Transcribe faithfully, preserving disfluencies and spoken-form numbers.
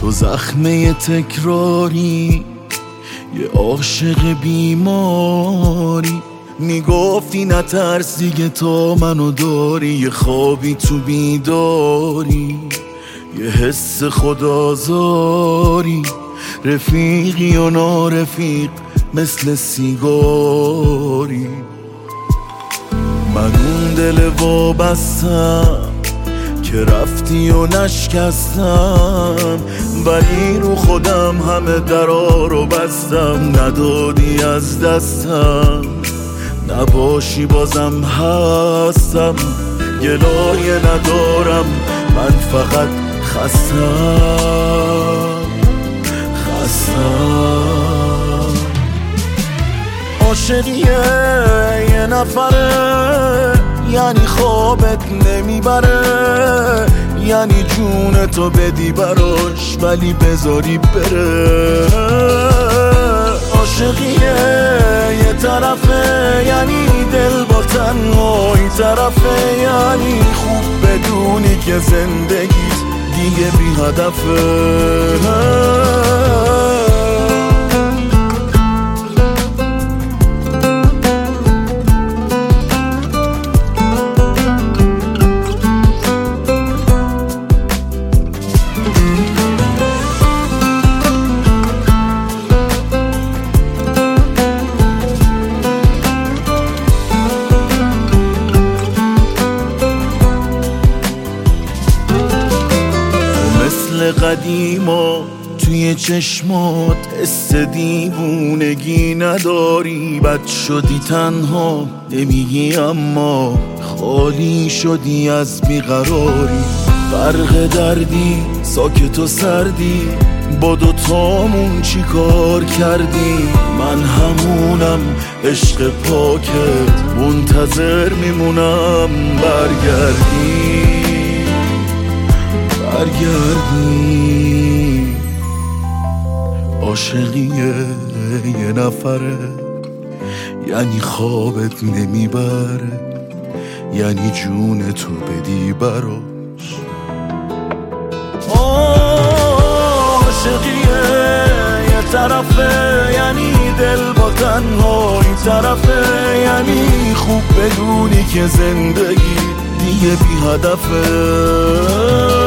تو زخمه تکراری، یه عاشق بیماری. میگفتی نترس دیگه تا منو داری، یه خوابی تو بیداری، یه حس خودآزاری. رفیقی و نارفیق مثل سیگاری. من اون دل وابستم که رفتی و نشکستم، ولی رو خودم همه درا رو بستم. ندادی از دستم، نباشی بازم هستم. گلایه ندارم، من فقط خستم خستم. عاشقیه یه نفره، یعنی خوابت نمیبره، یعنی جون تو بدی براش ولی بذاری بره. عاشقیه یه طرفه، یعنی دل با تنهایی طرفه، یعنی خوب بدونی که زندگیت دیگه بی هدفه. قدیما توی چشمات حس دیوونگی نداری. بد شدی تنها نمیگی اما خالی شدی از بیقراری. فرق دردی ساکت و سردی، با دوتامون چی کار کردی؟ من همونم عشق پاکت، منتظر میمونم برگردی برگردی. عاشقیه یه نفره، یعنی خوابت نمیبره، یعنی جون تو بدی براش. عاشقیه یه طرفه، یعنی دل با تنهایی طرفه، یعنی خوب بدونی که زندگی دیگه بی هدفه.